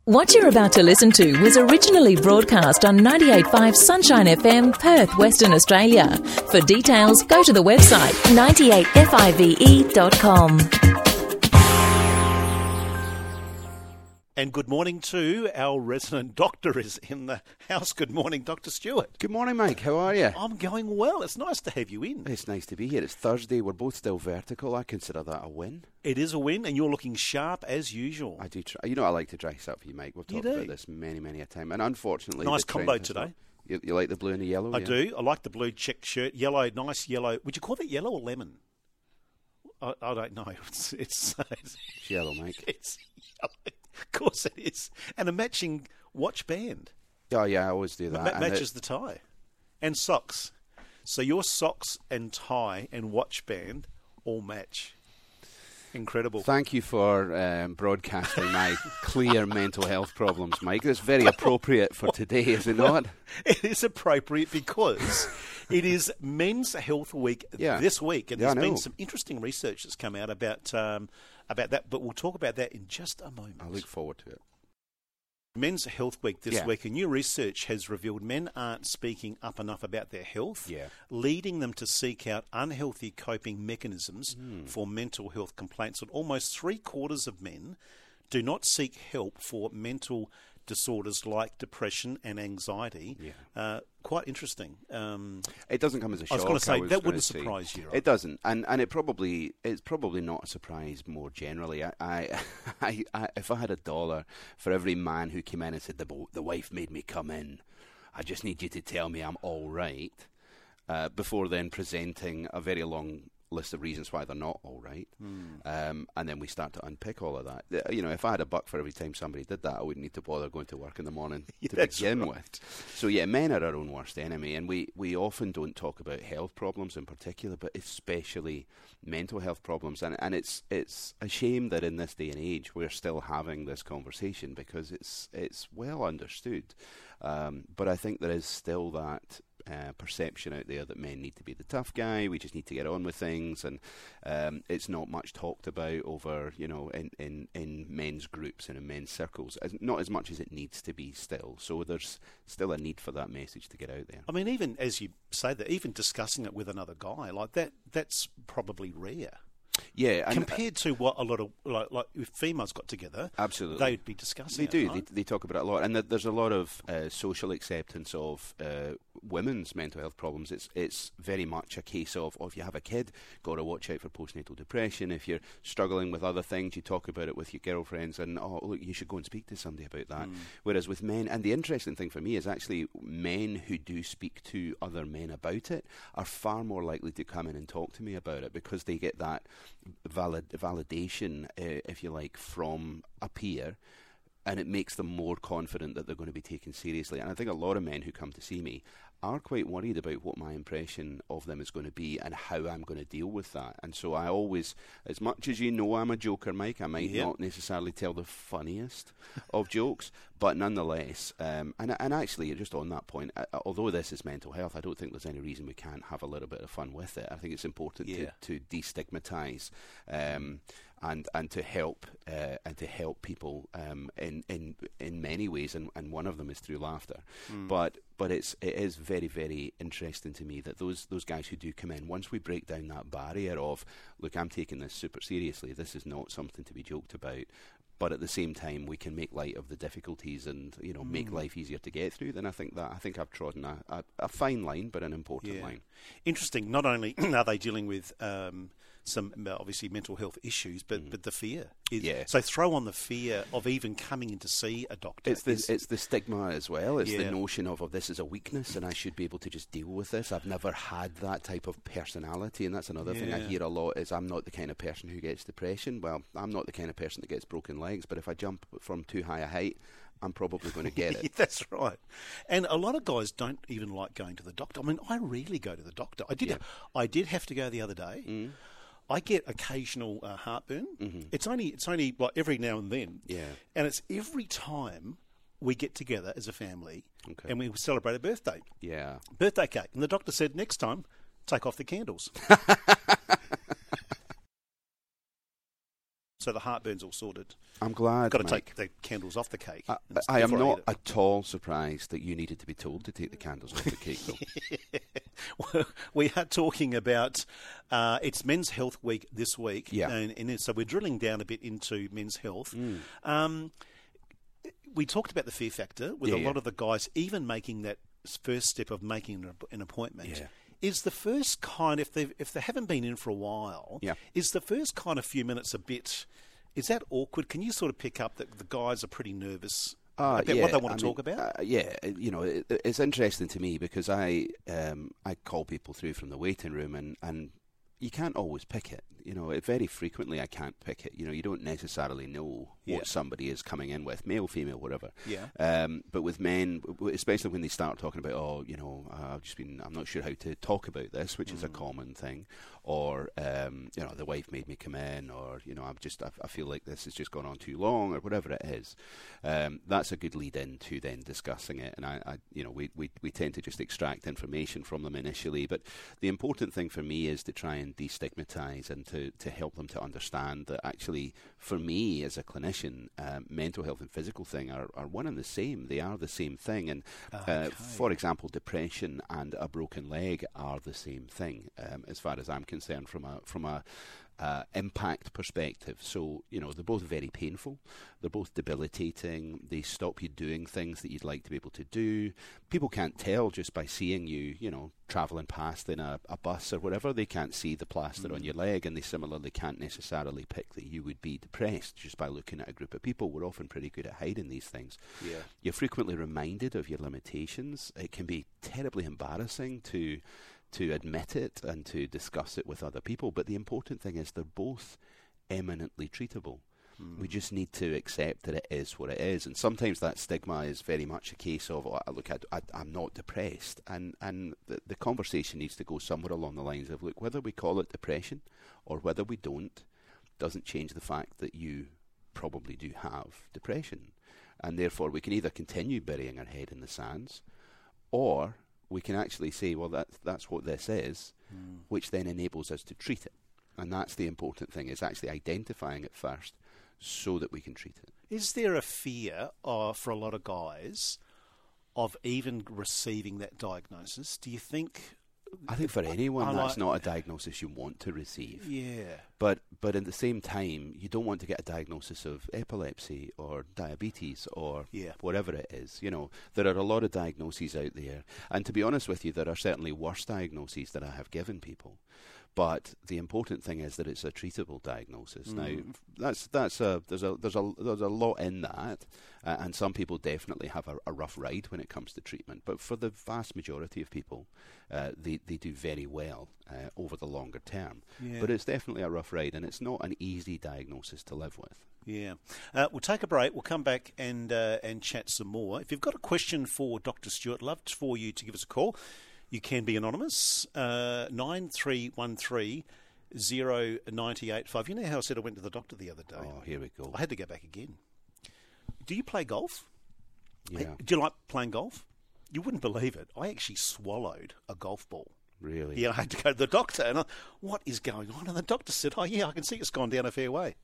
What you're about to listen to was originally broadcast on 98.5 Sunshine FM, Perth, Western Australia. For details, go to the website 98five.com. And good morning to our resident doctor is in the house. Good morning, Dr. Stewart. Good morning, Mike. How are you? I'm going well. It's nice to have you in. It's nice to be here. It's Thursday. We're both still vertical. I consider that a win. It is a win, and you're looking sharp as usual. I do try. You know, I like to dress up for you, Mike. We've talked about this many a time. And unfortunately... Nice combo today. You like the blue and the yellow? I do. I like the blue check shirt. Yellow, nice yellow. Would you call that yellow or lemon? I don't know. It's yellow, Mike. It's yellow. Of course it is. And a matching watch band. Oh, yeah, I always do that. Matches the tie. And socks. So your socks and tie and watch band all match. Incredible. Thank you for broadcasting my clear mental health problems, Mike. That's very appropriate for today, is it not? It is appropriate because it is Men's Health Week this week. And there's been some interesting research that's come out about that, but we'll talk about that in just a moment. I look forward to it. Men's Health Week this week, and new research has revealed men aren't speaking up enough about their health, leading them to seek out unhealthy coping mechanisms for mental health complaints. And almost 3/4 of men do not seek help for mental disorders like depression and anxiety. Quite interesting. It doesn't come as a shock. I was going to say, that wouldn't surprise you, right? It doesn't, and it's probably not a surprise more generally. I if I had $1 for every man who came in and said, the wife made me come in, I just need you to tell me I'm all right, before then presenting a very long list of reasons why they're not all right, and then we start to unpick all of that. You know, if I had $1 for every time somebody did that, I wouldn't need to bother going to work in the morning to begin with. So yeah, men are our own worst enemy, and we often don't talk about health problems in particular, but especially mental health problems, and it's a shame that in this day and age we're still having this conversation because it's well understood, but I think there is still that perception out there that men need to be the tough guy. We just need to get on with things, and it's not much talked about over, you know, in men's groups and in men's circles. Not as much as it needs to be still. So there's still a need for that message to get out there. I mean, even as you say that, even discussing it with another guy like that's probably rare. Yeah, compared to what a lot of like if females got together, absolutely, they'd be discussing. They do. Right? They talk about it a lot, and there's a lot of social acceptance of women's mental health problems. It's very much a case of if you have a kid, got to watch out for postnatal depression. If you're struggling with other things, you talk about it with your girlfriends, and look, you should go and speak to somebody about that. Whereas with men, and the interesting thing for me is actually men who do speak to other men about it are far more likely to come in and talk to me about it because they get that validation, if you like, from a peer, and it makes them more confident that they're going to be taken seriously. And I think a lot of men who come to see me are quite worried about what my impression of them is going to be and how I'm going to deal with that. And so I always, as much as you know I'm a joker, Mike, I might not necessarily tell the funniest of jokes, but nonetheless, and actually just on that point, although this is mental health, I don't think there's any reason we can't have a little bit of fun with it. I think it's important to destigmatise and to help people in many ways, and one of them is through laughter. But it is very, very interesting to me that those guys who do come in, once we break down that barrier of, look, I'm taking this super seriously, this is not something to be joked about, but at the same time we can make light of the difficulties and make life easier to get through, then I think I've trodden a fine line, but an important line. Interesting. Not only are they dealing with some obviously mental health issues, but the fear. So throw on the fear of even coming in to see a doctor. It's the stigma as well. It's the notion of this is a weakness and I should be able to just deal with this. I've never had that type of personality, and that's another thing I hear a lot is I'm not the kind of person who gets depression. Well, I'm not the kind of person that gets broken legs, but if I jump from too high a height, I'm probably going to get it. That's right. And a lot of guys don't even like going to the doctor. I mean, I rarely go to the doctor. I did have to go the other day. I get occasional heartburn. It's only like every now and then. And it's every time we get together as a family and we celebrate a birthday. Birthday cake. And the doctor said, next time, take off the candles. So the heartburn's all sorted. I'm glad. Got to take the candles off the cake. I am not at all surprised that you needed to be told to take the candles off the cake, though. Well, we are talking about it's Men's Health Week this week, and so we're drilling down a bit into men's health. We talked about the fear factor with a lot of the guys even making that first step of making an appointment. Yeah. Is the first kind, if they haven't been in for a while, is the first kind of few minutes a bit, is that awkward? Can you sort of pick up that the guys are pretty nervous about what they want to talk about? It's interesting to me because I call people through from the waiting room and you can't always pick it. Very frequently I can't pick it. You don't necessarily know what somebody is coming in with, male, female, whatever. Yeah. But with men, especially when they start talking about, I'm not sure how to talk about this, which is a common thing, or the wife made me come in, or I feel like this has just gone on too long, or whatever it is. That's a good lead in to then discussing it, and we tend to just extract information from them initially. But the important thing for me is to try and destigmatise and to help them to understand that actually, for me as a clinician, mental health and physical thing are one and the same. They are the same thing. And for example, depression and a broken leg are the same thing, as far as I'm concerned, from a impact perspective. So, they're both very painful. They're both debilitating. They stop you doing things that you'd like to be able to do. People can't tell just by seeing you, travelling past in a bus or whatever. They can't see the plaster on your leg, and they similarly can't necessarily pick that you would be depressed just by looking at a group of people. We're often pretty good at hiding these things. Yeah. You're frequently reminded of your limitations. It can be terribly embarrassing to admit it and to discuss it with other people. But the important thing is they're both eminently treatable. We just need to accept that it is what it is. And sometimes that stigma is very much a case of, look, I'm not depressed. And the conversation needs to go somewhere along the lines of, look, whether we call it depression or whether we don't, doesn't change the fact that you probably do have depression. And therefore we can either continue burying our head in the sands, or we can actually say, well, that's what this is, which then enables us to treat it. And that's the important thing, is actually identifying it first so that we can treat it. Is there a fear for a lot of guys of even receiving that diagnosis? Do you think... I think for anyone, that's not a diagnosis you want to receive. Yeah. But at the same time, you don't want to get a diagnosis of epilepsy or diabetes or whatever it is. There are a lot of diagnoses out there. And to be honest with you, there are certainly worse diagnoses that I have given people. But the important thing is that it's a treatable diagnosis. Now, there's a lot in that, and some people definitely have a rough ride when it comes to treatment. But for the vast majority of people, they do very well over the longer term. Yeah. But it's definitely a rough ride, and it's not an easy diagnosis to live with. Yeah. We'll take a break. We'll come back and chat some more. If you've got a question for Dr. Stewart, love for you to give us a call. You can be anonymous, 9313 0985. You know how I said I went to the doctor the other day? Oh, here we go. I had to go back again. Do you play golf? Yeah. Do you like playing golf? You wouldn't believe it. I actually swallowed a golf ball. Really? Yeah, I had to go to the doctor. And what is going on? And the doctor said, I can see it's gone down a fair way.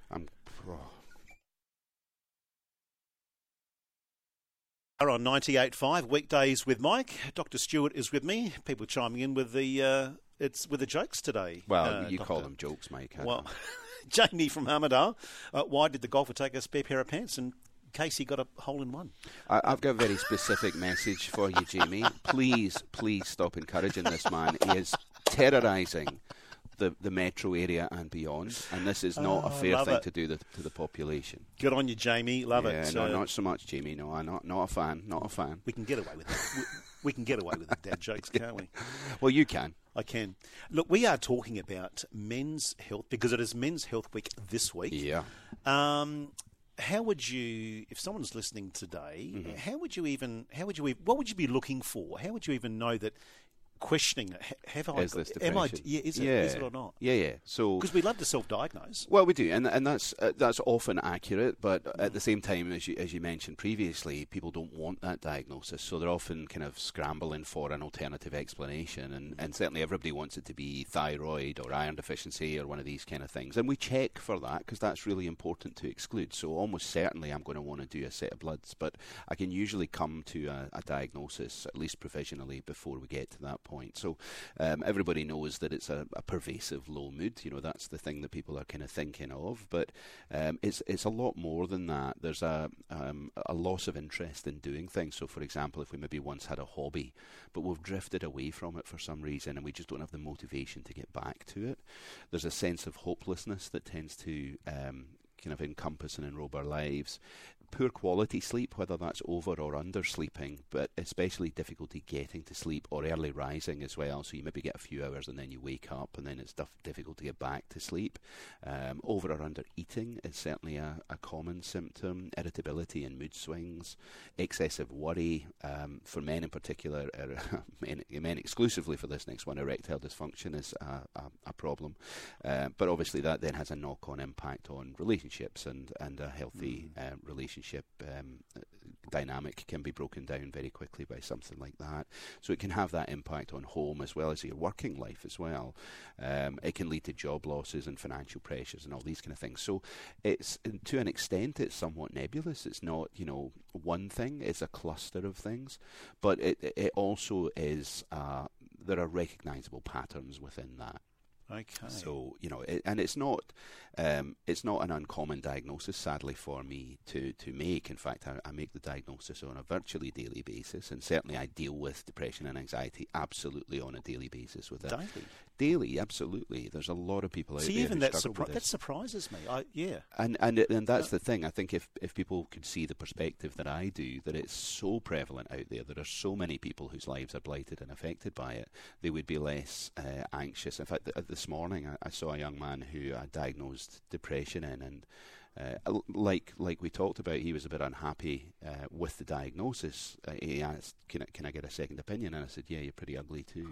Are on 98.5 weekdays with Mike. Dr. Stewart is with me. People chiming in with the jokes today. Well, you Doctor. call them jokes, Mike. Well, Jamie from Armidale. Why did the golfer take a spare pair of pants in case he got a hole in one? I've got a very specific message for you, Jamie. Please stop encouraging this man. He is terrorising the metro area and beyond, and this is not a fair thing to do to the population. Good on you, Jamie. Love it. No, not so much, Jamie. No, I'm not a fan. Not a fan. We can get away with that. We can get away with the dad jokes, can't we? Well, you can. I can. Look, we are talking about men's health because it is Men's Health Week this week. Yeah. How would you, if someone's listening today, what would you be looking for? How would you even know that questioning, have I? Is this am I? depression? Yeah, is it or not? Yeah. So because we love to self-diagnose. Well, we do, and that's often accurate. But at the same time, as you mentioned previously, people don't want that diagnosis, so they're often kind of scrambling for an alternative explanation. And certainly everybody wants it to be thyroid or iron deficiency or one of these kind of things. And we check for that because that's really important to exclude. So almost certainly I'm going to want to do a set of bloods, but I can usually come to a diagnosis, at least provisionally, before we get to that point. So everybody knows that it's a pervasive low mood. That's the thing that people are kind of thinking of. But it's a lot more than that. There's a loss of interest in doing things. So, for example, if we maybe once had a hobby, but we've drifted away from it for some reason and we just don't have the motivation to get back to it, there's a sense of hopelessness that tends to kind of encompass and enrobe our lives. Poor quality sleep, whether that's over or under sleeping, but especially difficulty getting to sleep or early rising as well. So you maybe get a few hours and then you wake up and then it's difficult to get back to sleep. Over or under eating is certainly a common symptom. Irritability and mood swings, excessive worry, for men in particular, men exclusively for this next one, erectile dysfunction is a problem. But obviously that then has a knock-on impact on relationships, and a healthy relationship dynamic can be broken down very quickly by something like that. So it can have that impact on home as well as your working life as well. It can lead to job losses and financial pressures and all these kind of things. So it's, to an extent, it's somewhat nebulous. It's not, one thing. It's a cluster of things. But it also is, there are recognisable patterns within that. Okay. So and it's not an uncommon diagnosis, sadly, for me to make. In fact, I make the diagnosis on a virtually daily basis, and certainly I deal with depression and anxiety absolutely on a daily basis with it. Daily, absolutely. There's a lot of people out there even who struggle with this. That surprises me. And that's the thing. I think if people could see the perspective that I do, that it's so prevalent out there, there are so many people whose lives are blighted and affected by it, they would be less anxious. In fact, this morning I saw a young man who I diagnosed depression in, and like we talked about, he was a bit unhappy with the diagnosis. He asked, can I get a second opinion? And I said, yeah, you're pretty ugly too.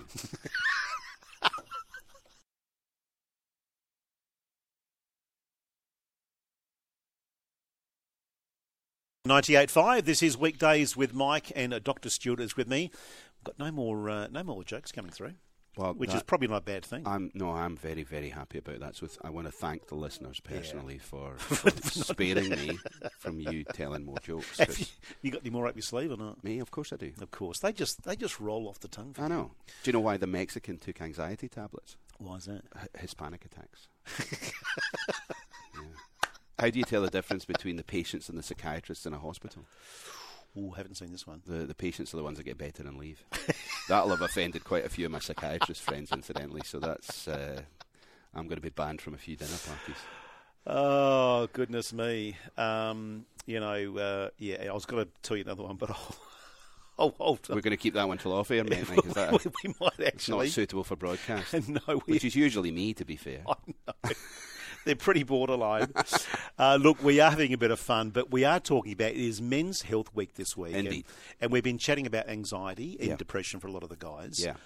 98.5. This is Weekdays with Mike, and Dr. Stewart is with me. We've got no more jokes coming through. Well, which is probably not a bad thing. I'm very, very happy about that. So I want to thank the listeners personally for sparing me from you telling more jokes. You got any more up your sleeve or not? Me, of course I do. Of course, they just roll off the tongue. I know. Do you know why the Mexican took anxiety tablets? Why is that? Hispanic attacks. Yeah. How do you tell the difference between the patients and the psychiatrists in a hospital? Oh, haven't seen this one. The patients are the ones that get better and leave. That'll have offended quite a few of my psychiatrist friends, incidentally. So that's I'm going to be banned from a few dinner parties. Oh, goodness me. I was going to tell you another one, but I'll hold on. We're going to keep that one till off air, mate. Because we might actually. It's not suitable for broadcast. No, which is usually me, to be fair. I know. They're pretty borderline. Look, we are having a bit of fun, but we are talking about, it is Men's Health Week this week. Indeed. And we've been chatting about anxiety and depression for a lot of the guys. Yeah.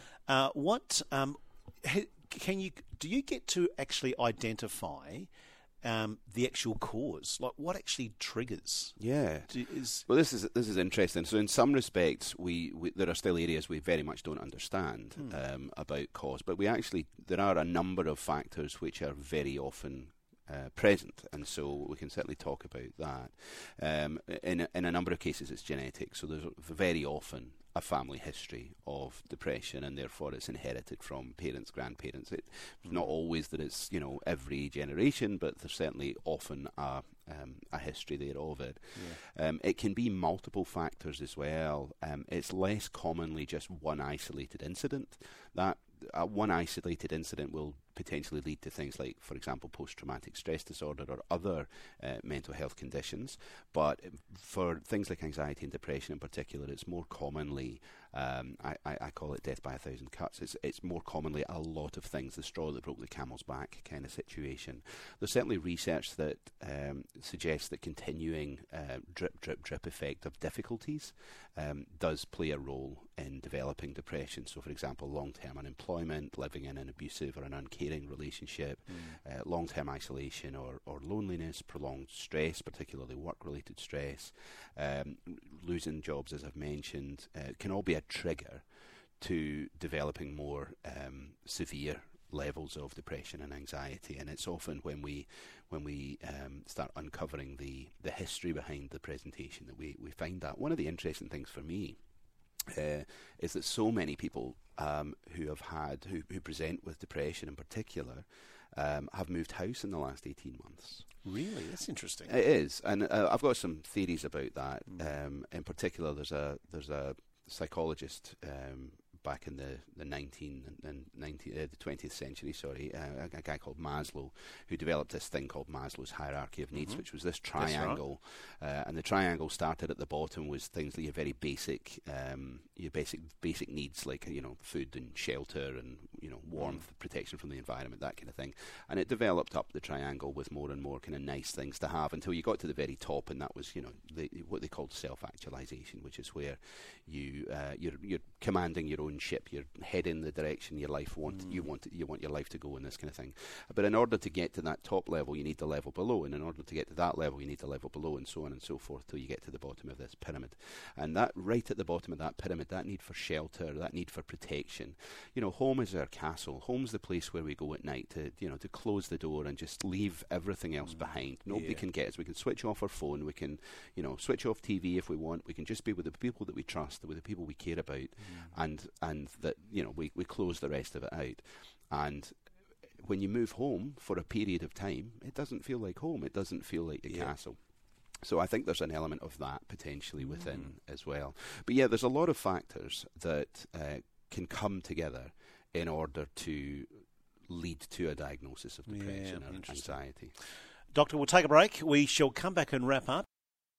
Do you get to actually identify the actual cause? Like, what actually triggers? Yeah. Well, this is interesting. So in some respects, there are still areas we very much don't understand about cause, but there are a number of factors which are very often present, and so we can certainly talk about that. In a number of cases, it's genetic. So there's very often a family history of depression, and therefore it's inherited from parents, grandparents. It's not always that it's every generation, but there's certainly often a history there of it. Yeah. It can be multiple factors as well. It's less commonly just one isolated incident. That one isolated incident will potentially lead to things like, for example, post-traumatic stress disorder or other mental health conditions. But for things like anxiety and depression in particular, it's more commonly I call it death by 1,000 cuts. It's more commonly a lot of things, the straw that broke the camel's back kind of situation. There's certainly research that suggests that continuing drip effect of difficulties does play a role in developing depression. So, for example, long-term unemployment, living in an abusive or an uncaring relationship, long-term isolation or loneliness, prolonged stress, particularly work-related stress, losing jobs, as I've mentioned, can all be a trigger to developing more severe levels of depression and anxiety. And it's often when we start uncovering the history behind the presentation that we find that. One of the interesting things for me is that so many people who present with depression in particular have moved house in the last 18 months. Really? That's interesting. It is, and I've got some theories about that. In particular, there's a psychologist back in the 20th century, a guy called Maslow, who developed this thing called Maslow's hierarchy of needs, which was this triangle, and the triangle started at the bottom was things like your very basic needs, like food and shelter and warmth, protection from the environment, that kind of thing, and it developed up the triangle with more and more kind of nice things to have until you got to the very top, and that was what they called self-actualization, which is where you're commanding your own ship, you're heading the direction your life you want your life to go, and this kind of thing. But in order to get to that top level, you need the level below, and in order to get to that level, you need the level below, and so on and so forth till you get to the bottom of this pyramid. And that right at the bottom of that pyramid, that need for shelter, that need for protection. Home is our castle. Home's the place where we go at night to close the door and just leave everything else behind. Nobody can get us. We can switch off our phone. We can switch off TV if we want. We can just be with the people that we trust, with the people we care about, and that we close the rest of it out. And when you move home for a period of time, it doesn't feel like home. It doesn't feel like the castle. So I think there's an element of that potentially within as well. But yeah, there's a lot of factors that can come together in order to lead to a diagnosis of depression and anxiety. Doctor, we'll take a break. We shall come back and wrap up.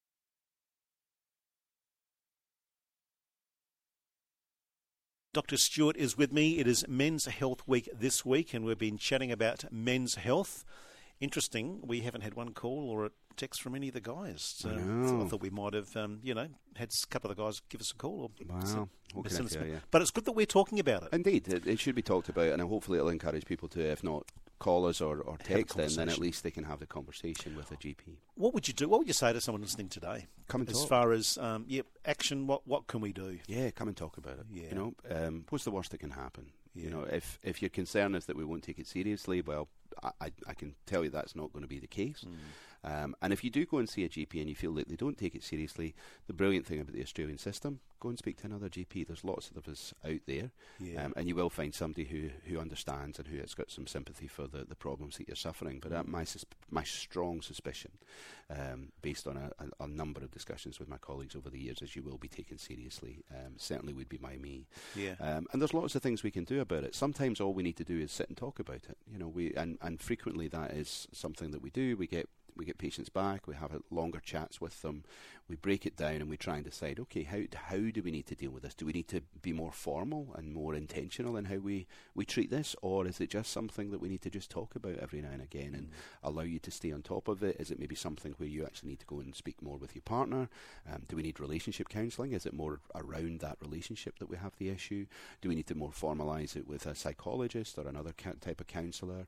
Dr. Stewart is with me. It is Men's Health Week this week, and we've been chatting about men's health. Interesting, we haven't had one call or a text from any of the guys. So I thought we might have, had a couple of the guys give us a call. But it's good that we're talking about it. Indeed, it should be talked about, and hopefully it'll encourage people to, if not call us or text in, then at least they can have the conversation with a GP. What would you do? What would you say to someone listening today? Come and talk. As far as action, what can we do? Yeah, come and talk about it. Yeah. What's the worst that can happen? Yeah. If your concern is that we won't take it seriously, well, I can tell you that's not going to be the case. And if you do go and see a GP and you feel that they don't take it seriously, the brilliant thing about the Australian system, go and speak to another GP. There's lots of us out there, and you will find somebody who understands and who has got some sympathy for the problems that you're suffering. But my strong suspicion, based on a number of discussions with my colleagues over the years, is you will be taken seriously. Certainly would be by me. Yeah. And there's lots of things we can do about it. Sometimes all we need to do is sit and talk about it. And frequently that is something that we do. We get patients back, we have longer chats with them, we break it down and we try and decide, okay, how do we need to deal with this? Do we need to be more formal and more intentional in how we treat this, or is it just something that we need to just talk about every now and again and allow you to stay on top of it? Is it maybe something where you actually need to go and speak more with your partner? Do we need relationship counselling? Is it more around that relationship that we have the issue? Do we need to more formalise it with a psychologist or another type of counsellor?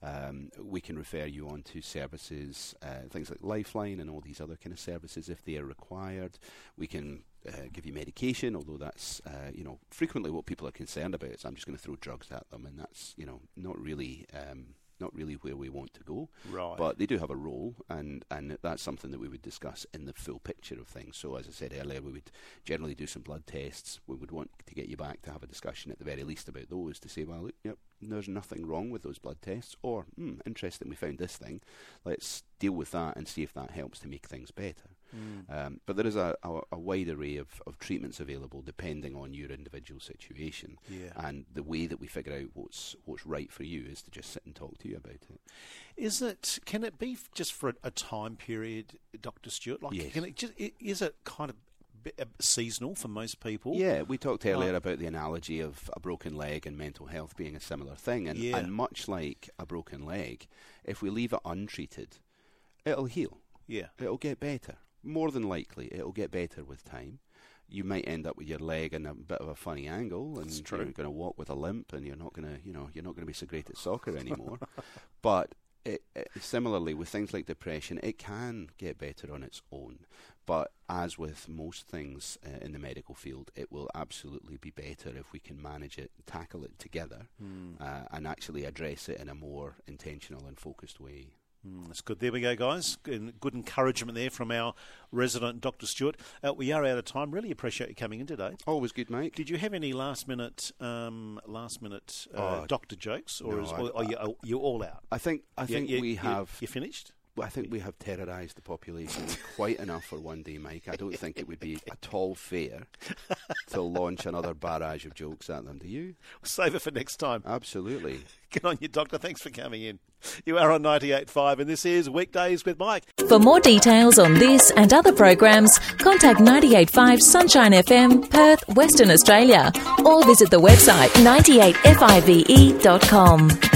We can refer you on to services, things like Lifeline and all these other kind of services if they are required. We can give you medication, although that's frequently what people are concerned about is I'm just going to throw drugs at them, and that's not really where we want to go. Right. But they do have a role, and that's something that we would discuss in the full picture of things. So as I said earlier, we would generally do some blood tests. We would want to get you back to have a discussion at the very least about those, to say, well, yep, there's nothing wrong with those blood tests, or interesting, we found this thing. Let's deal with that and see if that helps to make things better. But there is a wide array of treatments available depending on your individual situation. Yeah. And the way that we figure out what's right for you is to just sit and talk to you about it. Can it be just for a time period, Dr. Stewart? Yes. Is it kind of seasonal for most people. Yeah, we talked earlier about the analogy of a broken leg and mental health being a similar thing. And much like a broken leg, if we leave it untreated, it'll heal. Yeah. It'll get better. More than likely, it'll get better with time. You might end up with your leg in a bit of a funny angle, and you're going to walk with a limp, and you're not going to be so great at soccer anymore. But similarly, with things like depression, it can get better on its own. But as with most things in the medical field, it will absolutely be better if we can manage it, tackle it together, and actually address it in a more intentional and focused way. That's good. There we go, guys. Good encouragement there from our resident Dr. Stewart. We are out of time. Really appreciate you coming in today. Always good, mate. Did you have any last minute doctor jokes, or are you all out? I think we have. You finished? Well, I think we have terrorised the population quite enough for one day, Mike. I don't think it would be at all fair to launch another barrage of jokes at them. Do you? Save it for next time. Absolutely. Good on you, Doctor. Thanks for coming in. You are on 98.5 and this is Weekdays with Mike. For more details on this and other programs, contact 98.5 Sunshine FM, Perth, Western Australia, or visit the website 98five.com.